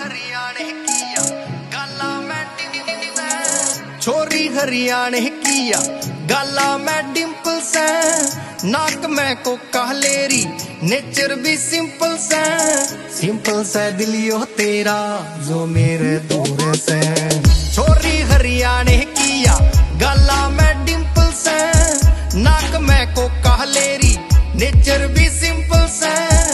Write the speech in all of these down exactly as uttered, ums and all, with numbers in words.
हरियाणे किया गाला मैं डिम्पल छोरी हरियाणे किया गाला मैं डिम्पल से नाक में को कहलेरी नेचर भी सिंपल से सिंपल से दिलियो तेरा जो मेरे दूर से छोरी हरियाणे किया गाला मैं डिम्पल से नाक में को कहलेरी नेचर भी सिंपल से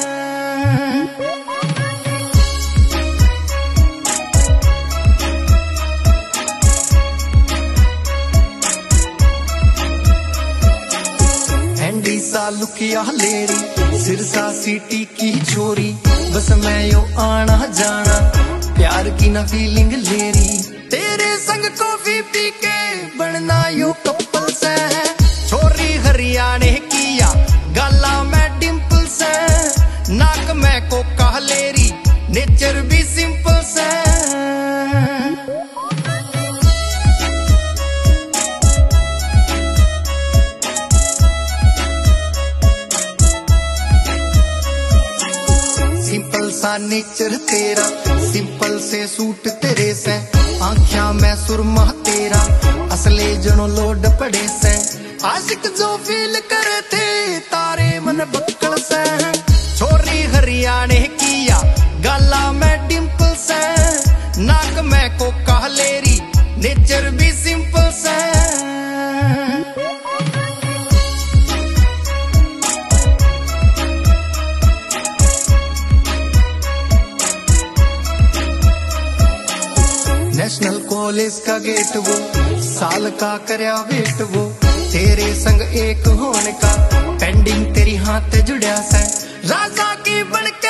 एंडी सा लुकिया लेरी सिरसा सिटी की छोरी बस मैं यो आना जाना प्यार की ना फीलिंग लेरी तेरे संग कॉफी पी के बनना यो कपल से छोरी हरियाणे किया गाला मैं डिम्पल से नाक में को कहलेरी नेचर भी सिंपल से सिंपल सा नेचर तेरा सिंपल से सूट तेरे से आँखिया में सुरमा तेरा असले जनो लोड पड़े से आशिक जो फील करे थे तारे मन बक्कल से छोरी हरियाणे किया गाला मैं डिम्पल से नाक में को कहलेरी नेचर भी सिंपल से नेशनल कॉलेज का गेट वो साल का करया वेट वो तेरे संग एक होने का पेंडिंग तेरी हाथ जुड़या से राजा की बन